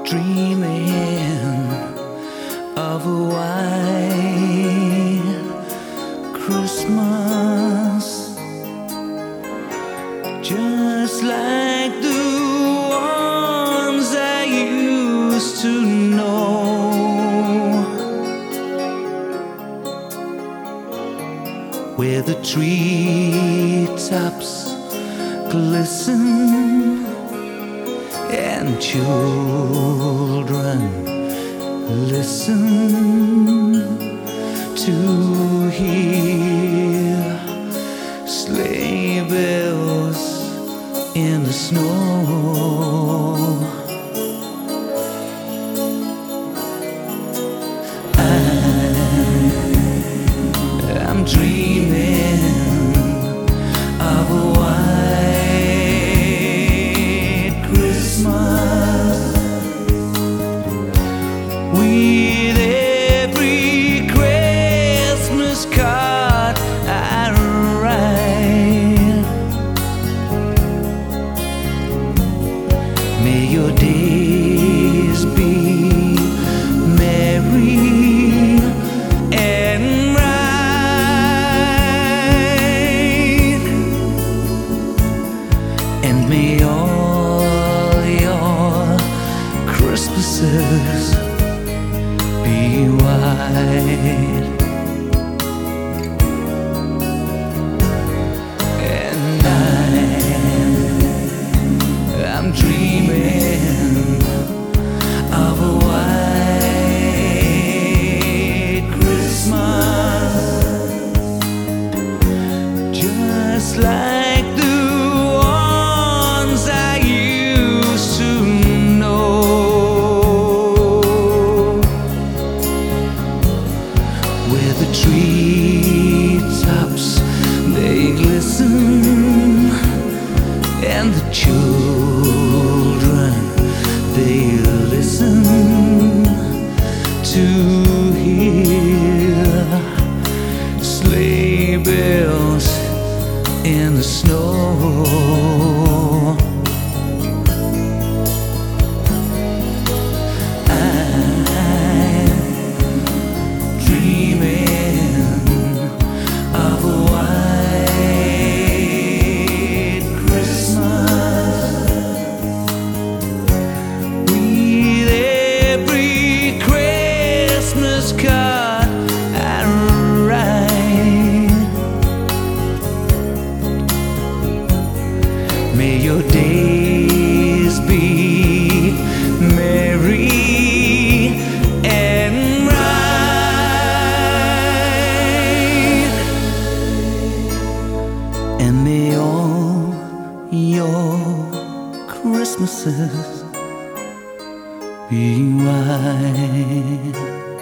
dreaming of a white Christmas, just like the ones I used to know, where the treetops glisten and children listen to hear sleigh bells in the snow. I'm dreaming of a white Christmas, with every Christmas card I write. May your days be merry and bright, and may all your Christmases be white. And I'm dreaming of a white Christmas, just like the ones I used to know, where the treetops they glisten and the children they listen to hear sleigh bells in the snow. May your days be merry and bright, and may all your Christmases be white.